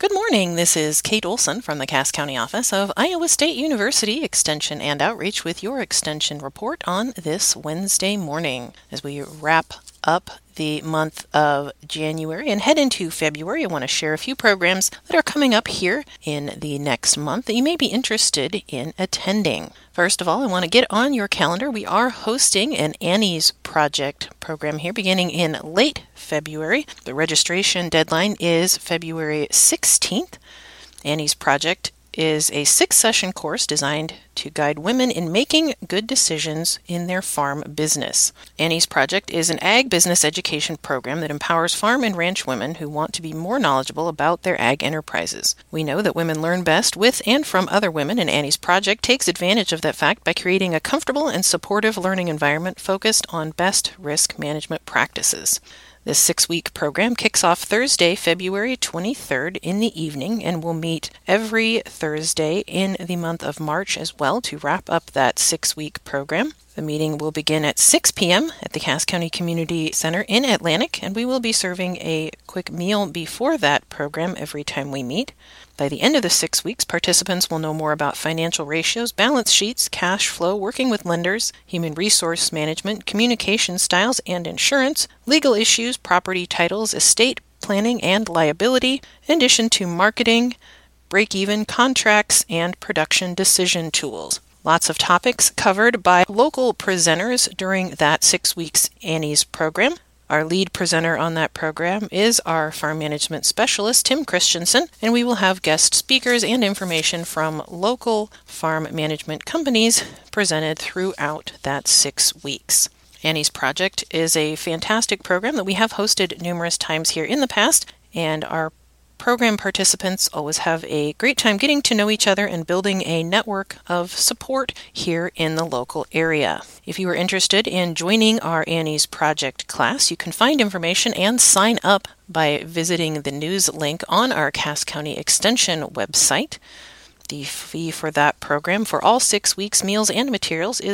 Good morning. This is Kate Olson from the Cass County office of Iowa State University Extension and Outreach with your Extension report on this Wednesday morning. As we wrap up the month of January and head into February, I want to share a few programs that are coming up here in the next month that you may be interested in attending. First of all, I want to get on your calendar. We are hosting an Annie's Project program here beginning in late February. The registration deadline is February 16th. Annie's Project is a 6-session course designed to guide women in making good decisions in their farm business. Annie's Project is an ag business education program that empowers farm and ranch women who want to be more knowledgeable about their ag enterprises. We know that women learn best with and from other women, and Annie's Project takes advantage of that fact by creating a comfortable and supportive learning environment focused on best risk management practices. This 6-week program kicks off Thursday, February 23rd in the evening and will meet every Thursday in the month of March as well to wrap up that 6-week program. The meeting will begin at 6 p.m. at the Cass County Community Center in Atlantic, and we will be serving a quick meal before that program every time we meet. By the end of the 6 weeks, participants will know more about financial ratios, balance sheets, cash flow, working with lenders, human resource management, communication styles and insurance, legal issues, property titles, estate planning and liability, in addition to marketing, break-even contracts, and production decision tools. Lots of topics covered by local presenters during that 6 weeks Annie's program. Our lead presenter on that program is our farm management specialist, Tim Christensen, and we will have guest speakers and information from local farm management companies presented throughout that 6 weeks. Annie's Project is a fantastic program that we have hosted numerous times here in the past, and our program participants always have a great time getting to know each other and building a network of support here in the local area. If you are interested in joining our Annie's Project class, you can find information and sign up by visiting the news link on our Cass County Extension website. The fee for that program for all 6 weeks meals and materials is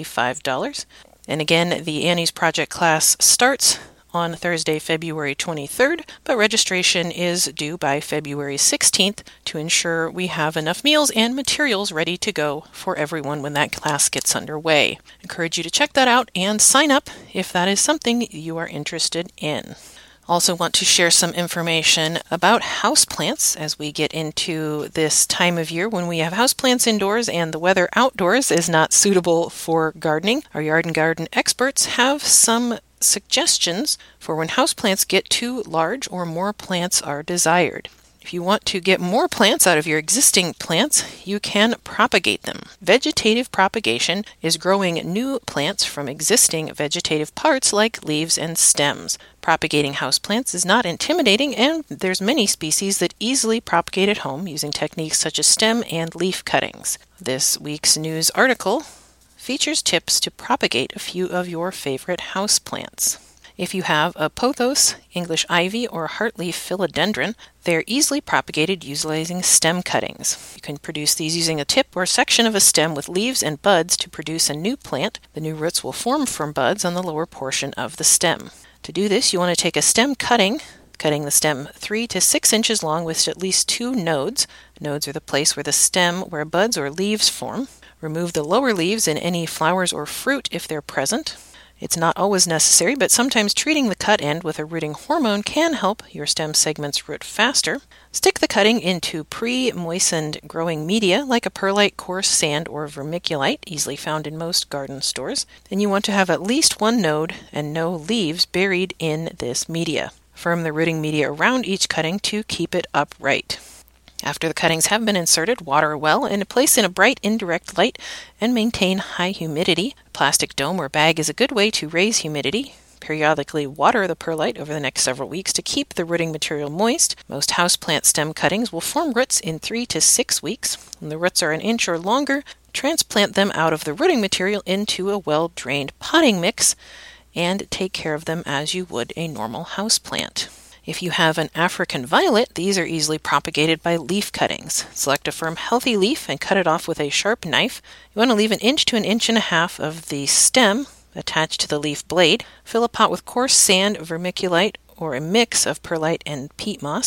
$75. And again, the Annie's Project class starts on Thursday, February 23rd, but registration is due by February 16th to ensure we have enough meals and materials ready to go for everyone when that class gets underway. I encourage you to check that out and sign up if that is something you are interested in. Also want to share some information about houseplants as we get into this time of year when we have houseplants indoors and the weather outdoors is not suitable for gardening. Our yard and garden experts have some suggestions for when houseplants get too large or more plants are desired. If you want to get more plants out of your existing plants, you can propagate them. Vegetative propagation is growing new plants from existing vegetative parts like leaves and stems. Propagating houseplants is not intimidating, and there's many species that easily propagate at home using techniques such as stem and leaf cuttings. This week's news article features tips to propagate a few of your favorite houseplants. If you have a pothos, English ivy, or heartleaf philodendron, they are easily propagated utilizing stem cuttings. You can produce these using a tip or section of a stem with leaves and buds to produce a new plant. The new roots will form from buds on the lower portion of the stem. To do this, you want to take a stem cutting the stem 3 to 6 inches long with at least 2 nodes. Nodes are the place where buds or leaves form. Remove the lower leaves and any flowers or fruit if they're present. It's not always necessary, but sometimes treating the cut end with a rooting hormone can help your stem segments root faster. Stick the cutting into pre-moistened growing media like a perlite, coarse sand, or vermiculite, easily found in most garden stores. Then you want to have at least 1 node and no leaves buried in this media. Firm the rooting media around each cutting to keep it upright. After the cuttings have been inserted, water well and place in a bright indirect light and maintain high humidity. A plastic dome or bag is a good way to raise humidity. Periodically water the perlite over the next several weeks to keep the rooting material moist. Most houseplant stem cuttings will form roots in 3 to 6 weeks. When the roots are an inch or longer, transplant them out of the rooting material into a well-drained potting mix and take care of them as you would a normal houseplant. If you have an African violet, these are easily propagated by leaf cuttings. Select a firm, healthy leaf and cut it off with a sharp knife. You want to leave 1 inch to 1.5 inches of the stem attached to the leaf blade. Fill a pot with coarse sand, vermiculite, or a mix of perlite and peat moss.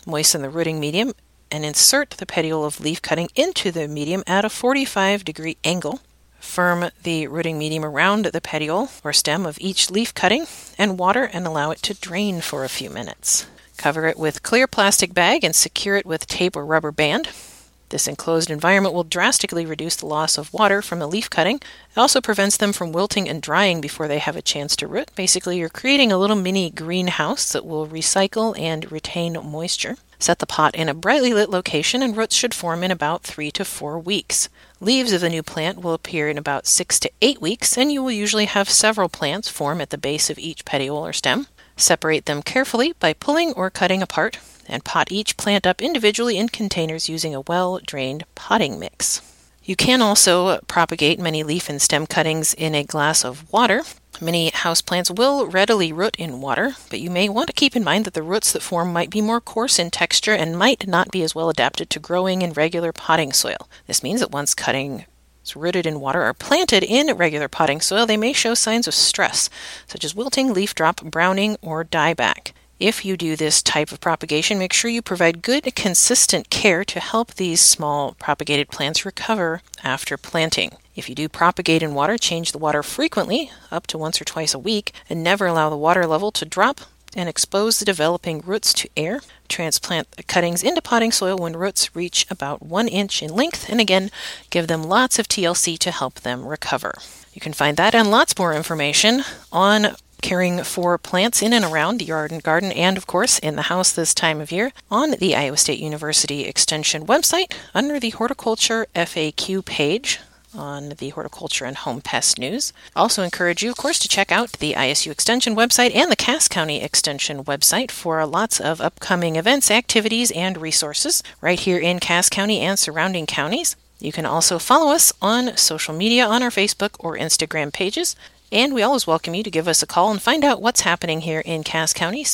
Moisten the rooting medium and insert the petiole of leaf cutting into the medium at a 45-degree angle. Firm the rooting medium around the petiole or stem of each leaf cutting and water and allow it to drain for a few minutes. Cover it with clear plastic bag and secure it with tape or rubber band. This enclosed environment will drastically reduce the loss of water from the leaf cutting. It also prevents them from wilting and drying before they have a chance to root. Basically, you're creating a little mini greenhouse that will recycle and retain moisture. Set the pot in a brightly lit location and roots should form in about 3 to 4 weeks. Leaves of the new plant will appear in about 6 to 8 weeks, and you will usually have several plants form at the base of each petiole or stem. Separate them carefully by pulling or cutting apart, and pot each plant up individually in containers using a well-drained potting mix. You can also propagate many leaf and stem cuttings in a glass of water. Many houseplants will readily root in water, but you may want to keep in mind that the roots that form might be more coarse in texture and might not be as well adapted to growing in regular potting soil. This means that once cuttings rooted in water are planted in regular potting soil, they may show signs of stress, such as wilting, leaf drop, browning, or dieback. If you do this type of propagation, make sure you provide good, consistent care to help these small propagated plants recover after planting. If you do propagate in water, change the water frequently, up to once or twice a week, and never allow the water level to drop, and expose the developing roots to air. Transplant the cuttings into potting soil when roots reach about 1 inch in length, and again, give them lots of TLC to help them recover. You can find that and lots more information on caring for plants in and around the yard and garden, and of course in the house this time of year, on the Iowa State University Extension website under the Horticulture FAQ page on the Horticulture and Home Pest News. Also encourage you, of course, to check out the ISU Extension website and the Cass County Extension website for lots of upcoming events, activities, and resources right here in Cass County and surrounding counties. You can also follow us on social media on our Facebook or Instagram pages. And we always welcome you to give us a call and find out what's happening here in Cass County,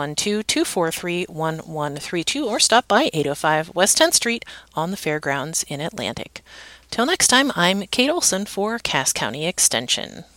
712-243-1132, or stop by 805 West 10th Street on the Fairgrounds in Atlantic. Till next time, I'm Kate Olson for Cass County Extension.